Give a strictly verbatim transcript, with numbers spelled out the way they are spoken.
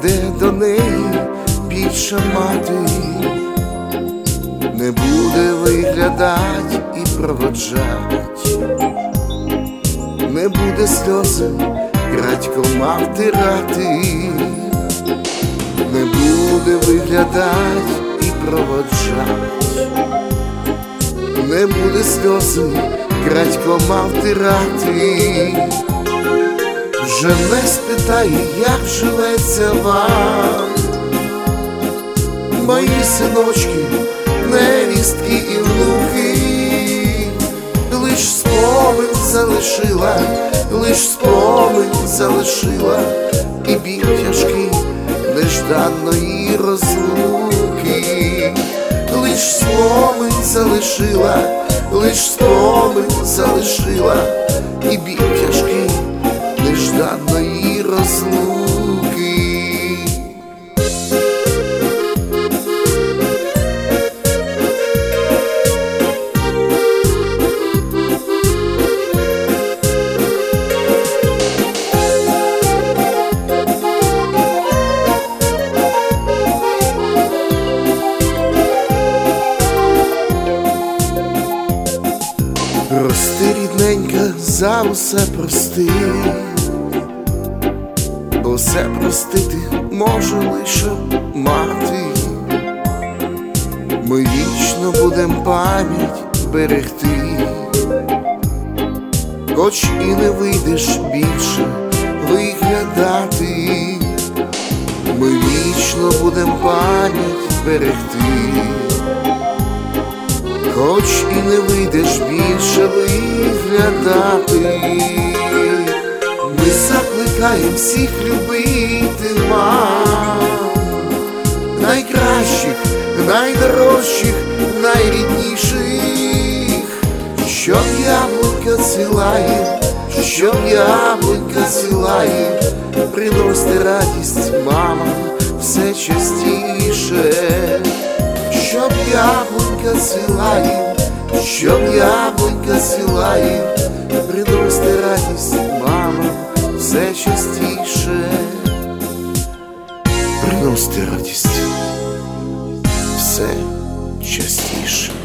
прийде до неї більша мати, не буде виглядать і проводжать, не буде сльози крадькома втирати, не буде виглядать і проводжать, не буде сльози крадькома втирати. Вже не спитає, як живеться вам, мої синочки, невістки і внуки. Лиш спомин залишила, лиш спомин залишила, і біль тяжкий нежданної розлуки. Лиш спомин залишила, лиш спомин залишила, і біль тяжкий нежданної розлуки. Прости, рідненька, за усе прости, бо все простити може лише мати. Ми вічно будем пам'ять берегти, хоч і не вийдеш більше виглядати. Ми вічно будем пам'ять берегти, хоч і не вийдеш більше виглядати. Ми закликаємо всіх любити мам, найкращих, найдорожчих, найрідніших, щоб яблунька цвіла їм, щоб яблунька цвіла їм, приносьте радість мамам все частіше. Щоб яблунька цвіла їм, щоб яблунька цвіла їм, приносьте радість мамам все частіше. Приносьте радість все частіше.